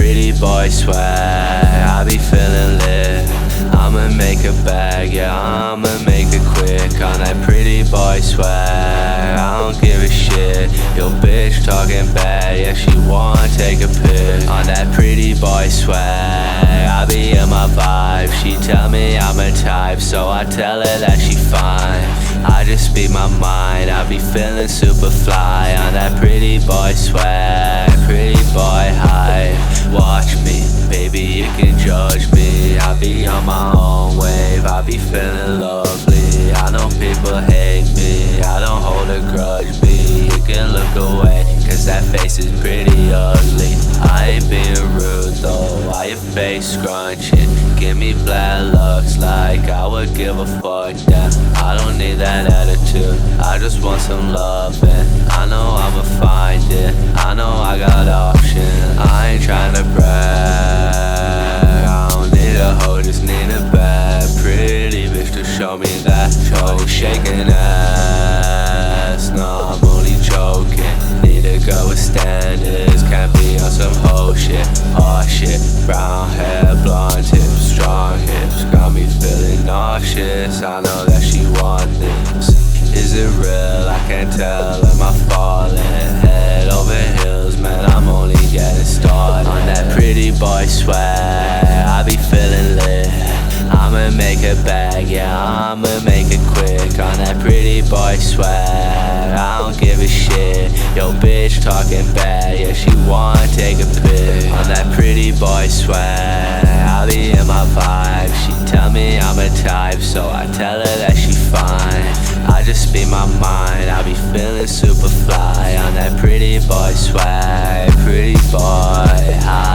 pretty boy swag, I be feeling lit. I'ma make a bag, yeah, I'ma make it quick. On that pretty boy swag, I don't give a shit. Yo bitch talking bad, yeah, she wanna take a pic. On that pretty boy swag, I be in my vibe. She tell me I'm a type, so I tell her that she fine. I just speak my mind, I be feeling super fly. On that pretty boy swag, pretty boy high. Watch me, baby, you can judge me. I be on my own wave, I be feeling lovely. I know people hate me, I don't hold a grudge, B. You can look away, cause that face is pretty ugly. I ain't being rude though, why your face scrunching? Give me bad looks like I would give a fuck, damn. I don't need that attitude, I just want some loving. I know I'ma find it, I know I got options. I ain't tryna brag, I don't need a hoe, just need a bad pretty bitch to show me that. Toe shaking ass, no I'm only joking. Need a girl with standards, can't be on some hoe shit. Oh shit, brown hair, blonde tips, strong hips, got me feeling nauseous. I know that she want this. Is it real? I can't tell. Am I falling head over heels? Man, I'm only getting started. On that pretty boy swag, I be feeling lit. I'ma make a bag, yeah, I'ma make it quick. On that pretty boy swag, I don't give a shit. Yo bitch talking bad, yeah, she wanna take a pic. On that pretty boy swag, I be in my vibe. She tell me I'm a type, so I tell her that she fine. I just speak my mind, I be feeling super fly. On that pretty boy swag, pretty boy high.